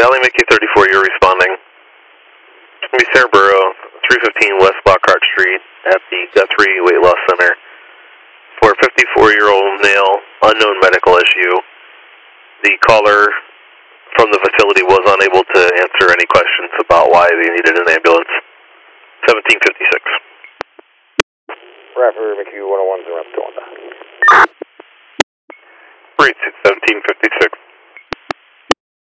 Valley Mickey 34, you're responding. It's going to be Sarah 315 West Lockhart Street at the Guthrie Weight Loss Center for a 54-year-old male, unknown medical issue. The caller from the facility was unable to answer any questions about why they needed an ambulance. 1756. Rapper MQ 101 0 Delta. Great, 1756.